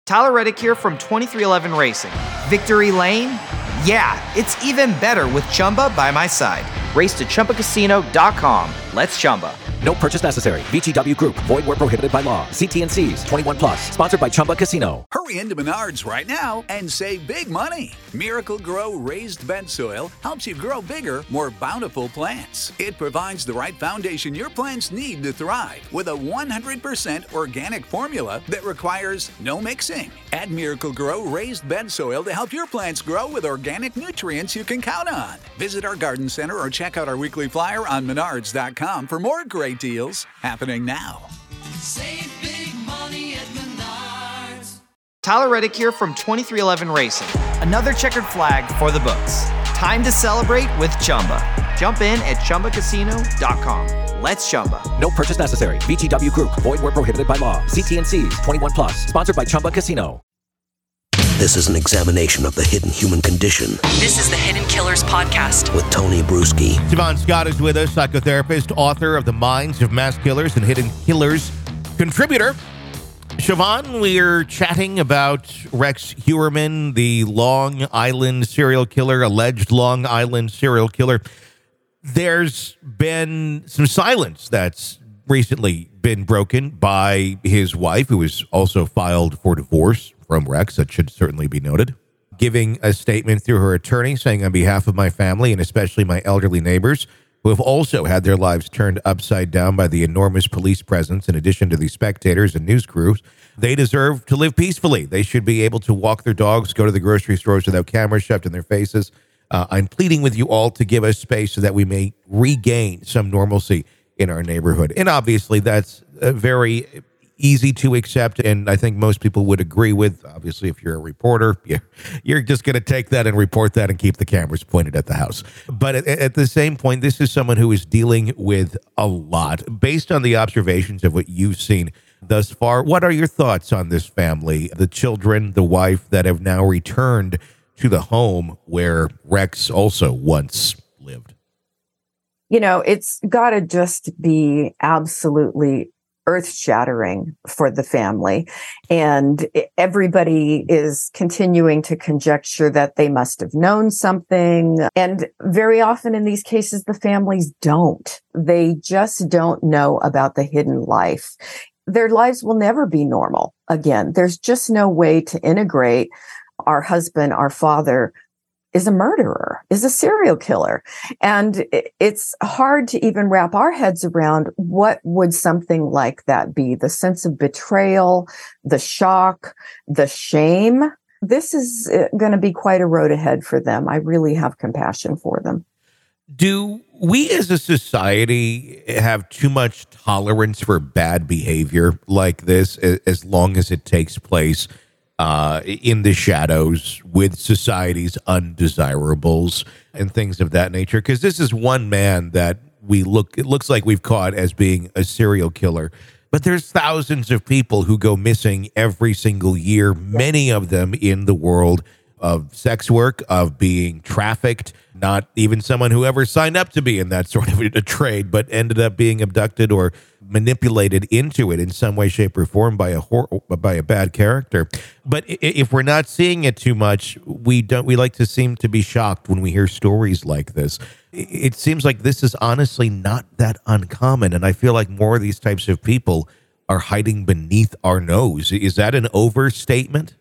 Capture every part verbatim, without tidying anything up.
Tyler Reddick here from twenty-three eleven Racing. Victory Lane? Yeah, it's even better with Chumba by my side. Race to Chumba Casino dot com. Let's Chumba. No purchase necessary. V G W Group. Void where prohibited by law. See T and C's. twenty-one plus. Sponsored by Chumba Casino. Hurry into Menards right now and save big money. Miracle Grow raised bed soil helps you grow bigger, more bountiful plants. It provides the right foundation your plants need to thrive with a one hundred percent organic formula that requires no mixing. Add Miracle Grow raised bed soil to help your plants grow with organic nutrients you can count on. Visit our garden center or check out our weekly flyer on menards dot com for more great deals happening now. Save big money at Menards. Tyler Reddick here from twenty-three eleven Racing. Another checkered flag for the books. Time to celebrate with Chumba. Jump in at Chumba Casino dot com. Let's Chumba. No purchase necessary. V G W Group. Void where prohibited by law. See T and C's. twenty-one plus. Sponsored by Chumba Casino. This is an examination of the hidden human condition. This is the Hidden Killers Podcast with Tony Bruschi. Siobhan Scott is with us, psychotherapist, author of The Minds of Mass Killers and Hidden Killers contributor. Siobhan, we're chatting about Rex Heuermann, the Long Island serial killer, alleged Long Island serial killer. There's been some silence that's recently been broken by his wife, who has also filed for divorce from Rex. That should certainly be noted. Giving a statement through her attorney saying, on behalf of my family and especially my elderly neighbors, who have also had their lives turned upside down by the enormous police presence, in addition to the spectators and news crews, they deserve to live peacefully. They should be able to walk their dogs, go to the grocery stores without cameras shoved in their faces. Uh, I'm pleading with you all to give us space so that we may regain some normalcy in our neighborhood. And obviously, that's a very easy to accept, and I think most people would agree with. Obviously, if you're a reporter, you're, you're just going to take that and report that and keep the cameras pointed at the house. But at, at the same point, this is someone who is dealing with a lot. Based on the observations of what you've seen thus far, what are your thoughts on this family, the children, the wife that have now returned to the home where Rex also once lived? You know, it's got to just be absolutely earth-shattering for the family. And everybody is continuing to conjecture that they must have known something. And very often in these cases, the families don't. They just don't know about the hidden life. Their lives will never be normal again. There's just no way to integrate our husband, our father, is a murderer, is a serial killer. And it's hard to even wrap our heads around what would something like that be. The sense of betrayal, the shock, the shame. This is going to be quite a road ahead for them. I really have compassion for them. Do we as a society have too much tolerance for bad behavior like this, as long as it takes place Uh, in the shadows with society's undesirables and things of that nature? Because this is one man that we look, it looks like we've caught as being a serial killer, but there's thousands of people who go missing every single year, many of them in the world of sex work, of being trafficked, not even someone who ever signed up to be in that sort of a trade, but ended up being abducted or manipulated into it in some way, shape, or form by a hor- by a bad character. But if we're not seeing it too much, we don't. We like to seem to be shocked when we hear stories like this. It seems like this is honestly not that uncommon, and I feel like more of these types of people are hiding beneath our nose. Is that an overstatement?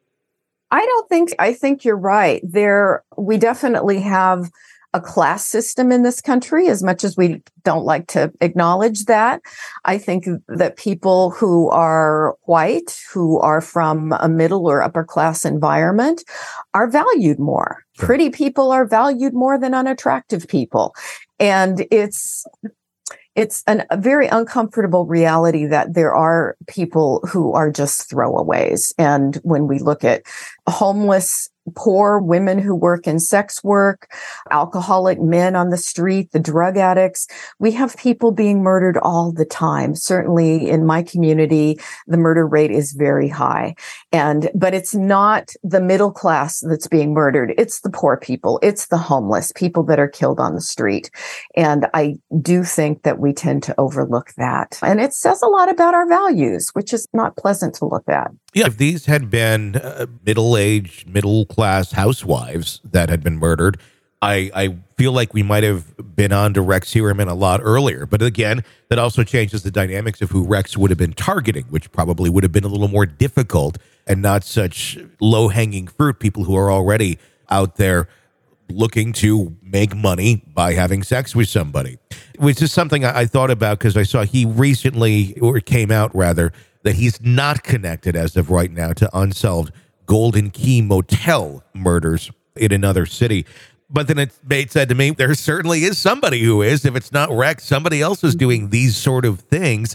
I don't think, I think you're right. There, we definitely have a class system in this country, as much as we don't like to acknowledge that. I think that people who are white, who are from a middle or upper class environment, are valued more. Sure. Pretty people are valued more than unattractive people. And it's It's an, a very uncomfortable reality that there are people who are just throwaways. And when we look at homeless, poor women who work in sex work, alcoholic men on the street, the drug addicts, we have people being murdered all the time. Certainly in my community, the murder rate is very high. And, but it's not the middle class that's being murdered. It's the poor people. It's the homeless, people that are killed on the street. And I do think that we tend to overlook that. And it says a lot about our values, which is not pleasant to look at. Yeah, if these had been uh, middle-aged, middle-class housewives that had been murdered, I, I feel like we might have been on to Rex Heuermann a lot earlier. But again, that also changes the dynamics of who Rex would have been targeting, which probably would have been a little more difficult and not such low-hanging fruit, people who are already out there looking to make money by having sex with somebody, which is something I, I thought about because I saw he recently, or came out rather, that he's not connected as of right now to unsolved Golden Key Motel murders in another city. But then it made said to me, there certainly is somebody who is. If it's not Rex, somebody else is doing these sort of things.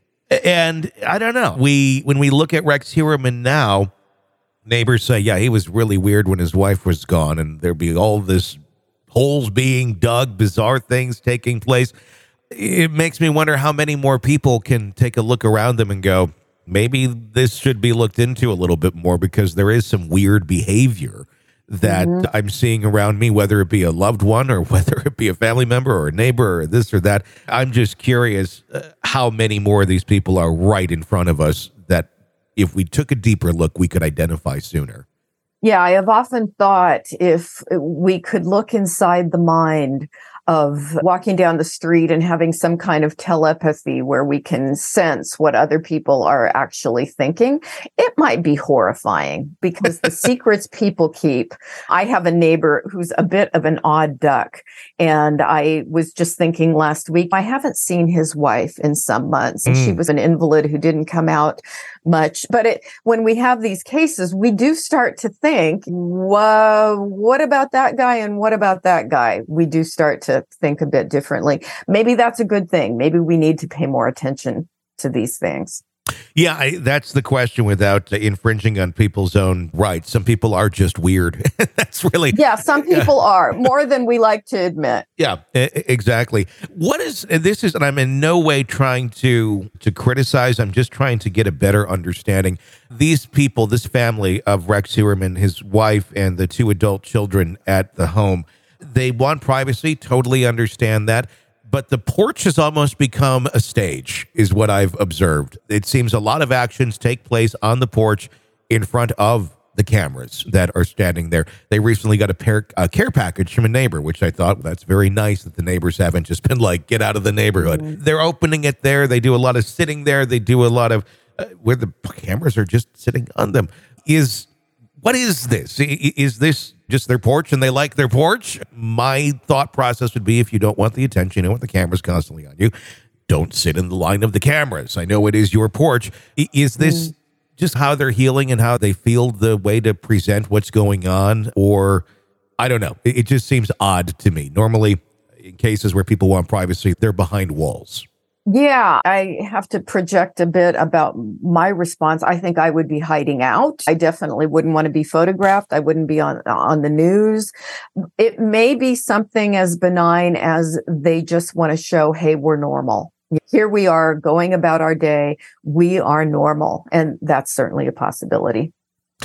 And I don't know. We when we look at Rex Heuermann now, neighbors say, yeah, he was really weird when his wife was gone, and there'd be all this holes being dug, bizarre things taking place. It makes me wonder how many more people can take a look around them and go, maybe this should be looked into a little bit more, because there is some weird behavior that mm-hmm. I'm seeing around me, whether it be a loved one or whether it be a family member or a neighbor or this or that. I'm just curious uh, how many more of these people are right in front of us that if we took a deeper look, we could identify sooner. Yeah, I have often thought if we could look inside the mind of walking down the street and having some kind of telepathy where we can sense what other people are actually thinking, it might be horrifying, because the secrets people keep. I have a neighbor who's a bit of an odd duck, and I was just thinking last week, I haven't seen his wife in some months, and mm. she was an invalid who didn't come out much. But it, when we have these cases, we do start to think, whoa, what about that guy and what about that guy? We do start to think a bit differently. Maybe that's a good thing. Maybe we need to pay more attention to these things. Yeah, I, that's the question, without uh, infringing on people's own rights. Some people are just weird. That's really... Yeah, some people are, more than we like to admit. Yeah, exactly. What is, this is, and I'm in no way trying to, to criticize, I'm just trying to get a better understanding. These people, this family of Rex Heuermann, his wife, and the two adult children at the home, they want privacy, totally understand that. But the porch has almost become a stage, is what I've observed. It seems a lot of actions take place on the porch in front of the cameras that are standing there. They recently got a, pair, a care package from a neighbor, which I thought, that's very nice that the neighbors haven't just been like, get out of the neighborhood. Mm-hmm. They're opening it there. They do a lot of sitting there. They do a lot of uh, where the cameras are just sitting on them. Is What is this? Is this just their porch and they like their porch? My thought process would be, if you don't want the attention, you don't want the cameras constantly on you, don't sit in the line of the cameras. I know it is your porch. Is this mm. just how they're healing and how they feel the way to present what's going on? Or, I don't know. It just seems odd to me. Normally, in cases where people want privacy, they're behind walls. Yeah, I have to project a bit about my response. I think I would be hiding out. I definitely wouldn't want to be photographed. I wouldn't be on on the news. It may be something as benign as they just want to show, hey, we're normal. Here we are going about our day. We are normal. And that's certainly a possibility.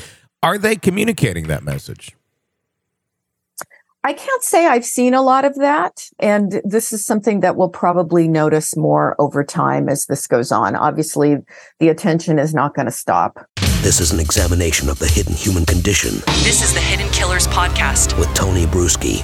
Are they communicating that message? I can't say I've seen a lot of that. And this is something that we'll probably notice more over time as this goes on. Obviously, the attention is not going to stop. This is an examination of the hidden human condition. This is the Hidden Killers Podcast with Tony Bruschi.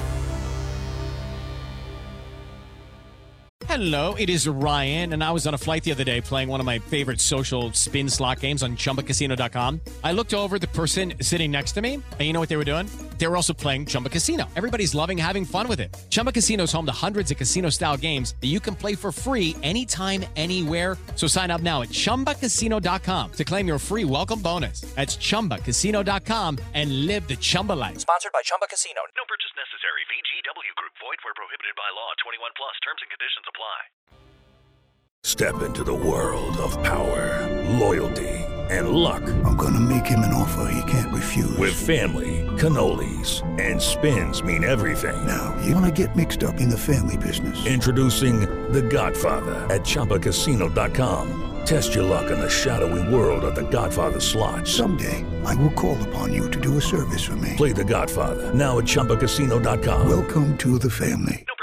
Hello, it is Ryan, and I was on a flight the other day playing one of my favorite social spin slot games on Chumba Casino dot com. I looked over at the person sitting next to me, and you know what they were doing? They were also playing Chumba Casino. Everybody's loving having fun with it. Chumba Casino is home to hundreds of casino-style games that you can play for free anytime, anywhere. So sign up now at Chumba Casino dot com to claim your free welcome bonus. That's Chumba Casino dot com and live the Chumba life. Sponsored by Chumba Casino. No purchase necessary. V G W Group. Void where prohibited by law. twenty-one plus. Terms and conditions apply. Step into the world of power, loyalty, and luck. I'm gonna make him an offer he can't refuse. With family, cannolis, and spins mean everything. Now, you wanna get mixed up in the family business. Introducing The Godfather at Chumba Casino dot com. Test your luck in the shadowy world of The Godfather slot. Someday, I will call upon you to do a service for me. Play The Godfather now at Chumba Casino dot com. Welcome to the family.